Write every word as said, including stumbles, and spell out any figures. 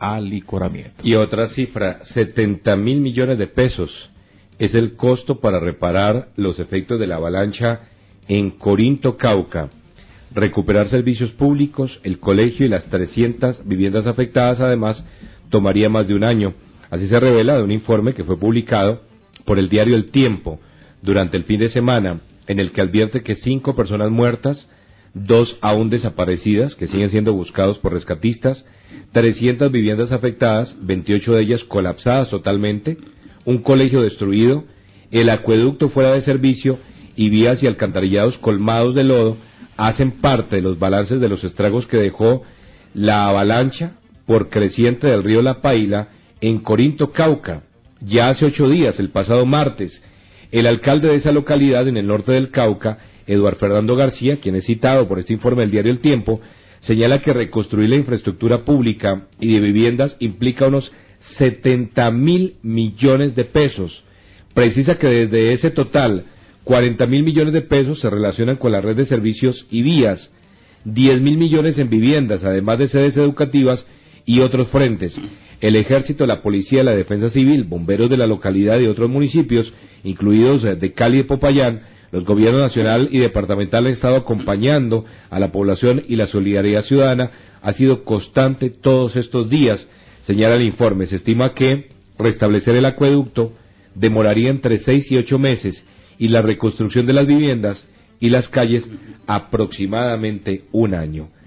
alicoramiento. Y otra cifra, setenta mil millones de pesos es el costo para reparar los efectos de la avalancha en Corinto, Cauca. Recuperar servicios públicos, el colegio y las trescientas viviendas afectadas, además, tomaría más de un año. Así se revela de un informe que fue publicado por el diario El Tiempo durante el fin de semana, en el que advierte que cinco personas muertas, dos aún desaparecidas, que siguen siendo buscados por rescatistas, trescientas viviendas afectadas, veintiocho de ellas colapsadas totalmente, un colegio destruido, el acueducto fuera de servicio y vías y alcantarillados colmados de lodo, hacen parte de los balances de los estragos que dejó la avalancha por creciente del río La Paila en Corinto, Cauca. Ya hace ocho días, el pasado martes, el alcalde de esa localidad en el norte del Cauca, Eduardo Fernando García, quien es citado por este informe del diario El Tiempo, señala que reconstruir la infraestructura pública y de viviendas implica unos setenta mil millones de pesos. Precisa que desde ese total, cuarenta mil millones de pesos se relacionan con la red de servicios y vías, diez mil millones en viviendas, además de sedes educativas y otros frentes. El Ejército, la Policía, la Defensa Civil, bomberos de la localidad y otros municipios, incluidos de Cali y Popayán, los gobiernos nacional y departamental han estado acompañando a la población y la solidaridad ciudadana ha sido constante todos estos días, señala el informe. Se estima que restablecer el acueducto demoraría entre seis y ocho meses y la reconstrucción de las viviendas y las calles aproximadamente un año.